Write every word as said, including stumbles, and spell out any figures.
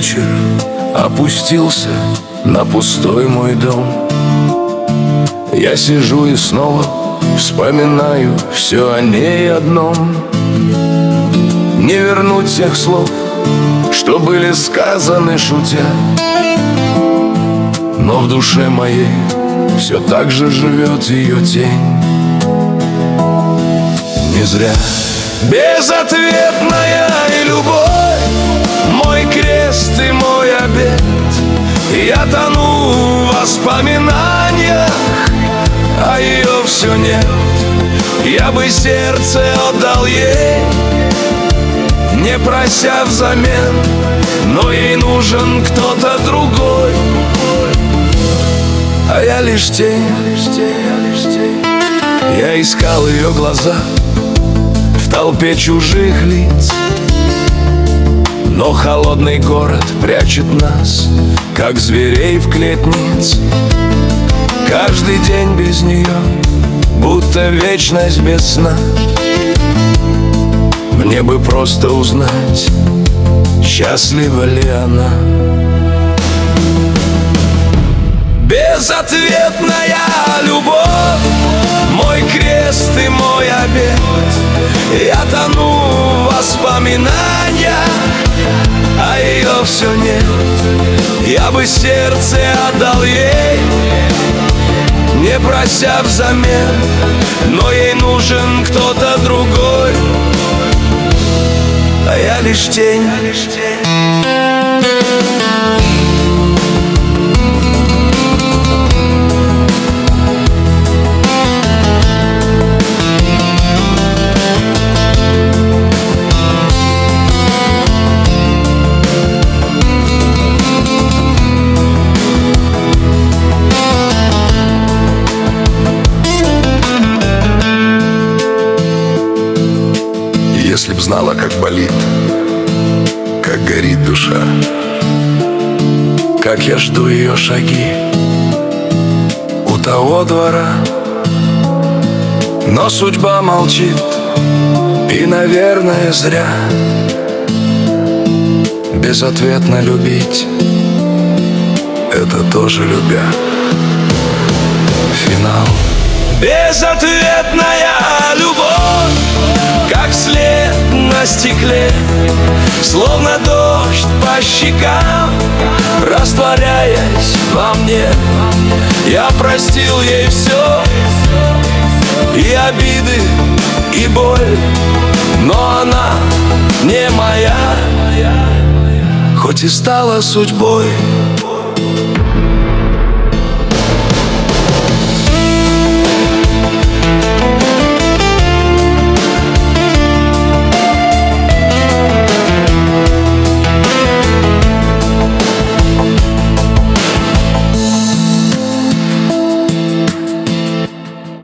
вечер опустился на пустой мой дом. Я сижу и снова вспоминаю все о ней одном. Не вернуть тех слов, что были сказаны шутя, но в душе моей все так же живет ее тень. Не зря безответная и любовь, мой крест и мой обет. Я тону в воспоминаниях, а ее все нет. Я бы сердце отдал ей, не прося взамен, но ей нужен кто-то другой, а я лишь тень. Я искал ее глаза в толпе чужих лиц, но холодный город прячет нас, как зверей в клетниц. Каждый день без нее, будто вечность без сна. Мне бы просто узнать, счастлива ли она. Безответная любовь, мой крест и мой обет. Я тону в воспоминаниях, а ее все нет. Я бы сердце отдал ей, не прося взамен, но ей нужен кто-то другой, а я лишь тень. Если б знала, как болит, как горит душа, как я жду ее шаги у того двора. Но судьба молчит, и, наверное, зря. Безответно любить — это тоже любя. Финал. Безответная любовь, как след на стекле, словно дождь по щекам, растворяясь во мне. Я простил ей все, и обиды, и боль, но она не моя, хоть и стала судьбой.